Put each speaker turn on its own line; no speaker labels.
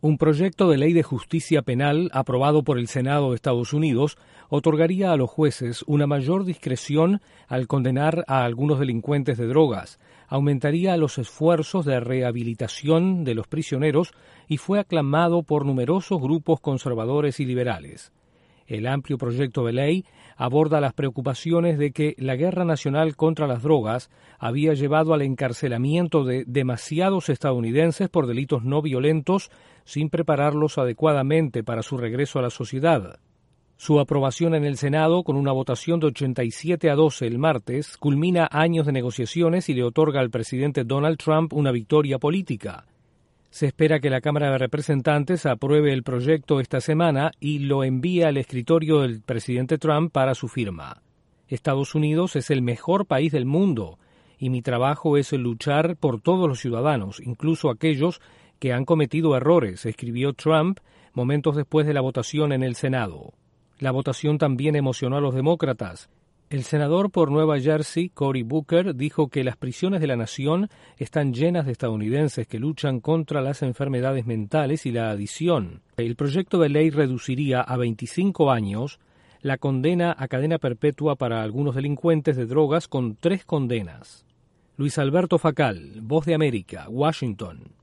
Un proyecto de ley de justicia penal aprobado por el Senado de Estados Unidos otorgaría a los jueces una mayor discreción al condenar a algunos delincuentes de drogas, aumentaría los esfuerzos de rehabilitación de los prisioneros y fue aclamado por numerosos grupos conservadores y liberales. El amplio proyecto de ley aborda las preocupaciones de que la guerra nacional contra las drogas había llevado al encarcelamiento de demasiados estadounidenses por delitos no violentos sin prepararlos adecuadamente para su regreso a la sociedad. Su aprobación en el Senado, con una votación de 87-12 el martes, culmina años de negociaciones y le otorga al presidente Donald Trump una victoria política. Se espera que la Cámara de Representantes apruebe el proyecto esta semana y lo envíe al escritorio del presidente Trump para su firma. Estados Unidos es el mejor país del mundo y mi trabajo es luchar por todos los ciudadanos, incluso aquellos que han cometido errores, escribió Trump momentos después de la votación en el Senado. La votación también emocionó a los demócratas. El senador por Nueva Jersey, Cory Booker, dijo que las prisiones de la nación están llenas de estadounidenses que luchan contra las enfermedades mentales y la adicción. El proyecto de ley reduciría a 25 años la condena a cadena perpetua para algunos delincuentes de drogas con 3 condenas. Luis Alberto Facal, Voz de América, Washington.